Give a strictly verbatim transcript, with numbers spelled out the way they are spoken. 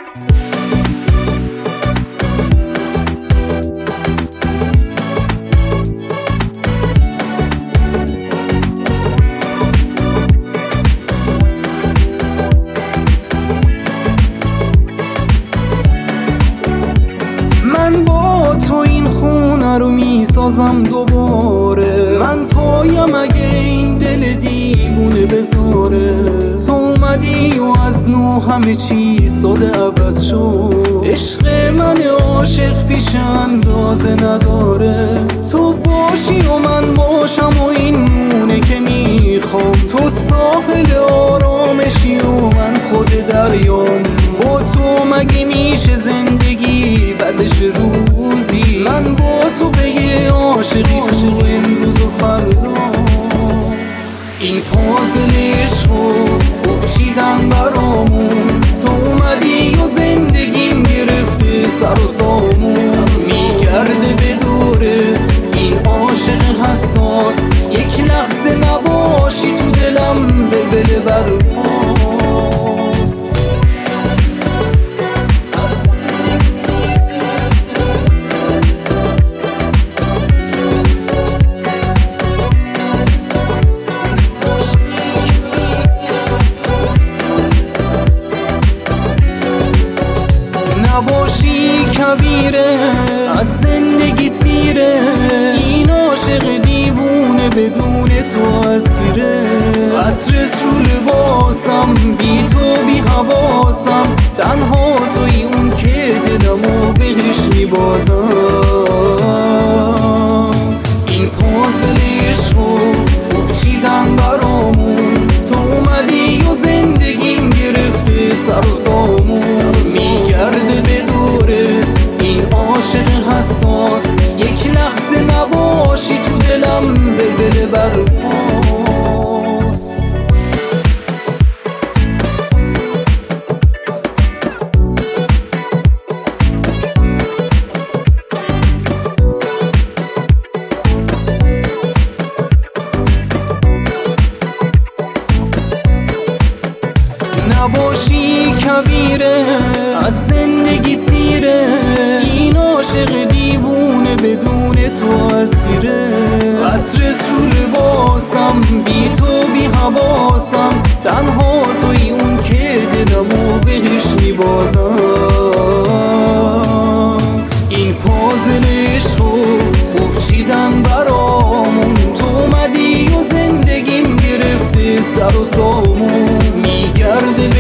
من با تو این خونه رو میسازم دوباره، من پایم اگه این دل دیوونه بذاره. تو اومدی و از نو همه چیز ساده عوض شد، عشق من عاشق پیش اندازه نداره. تو باشی و من باشم و این مونه که میخوام، تو ساحل آرامشی و من خود دریام. با تو مگه میشه زندگی بعدش روزی؟ من با تو به یه عاشقی تو امروز و فردا. این پازل عشقو خوب چیدن برامون، تو اومدی و زندگیم گرفته سر و سامون. میگرده به دورت این عاشق حساس، یک لحظه نباشی تو دلم بلبل برپاس. نباشی کبیره از زندگی سیره، این عاشق دیوونه بدون تو اسیره. عطرت رو لباسم بی تو بی حواسم، تنها توی اون که دلمو بهش میبازم. این پازل عشقو خوب چیدن برامون، تو اومدی و زندگیم گرفته سر و سامون. میگرده به دورت این عاشق حساس، یک لحظه نباشی تو دلم بلبل برپاس. نباشی کبیره از زندگی سیره، این عاشق دیوونه بدون تو اسیره. عطرت رو لباسم بی تو بی حواسم، تنها توی اون که دلمو بهش میبازم. این پازل عشقو خوب چیدن برامون، تو اومدی و زندگیم گرفته سر و سامون. میگرده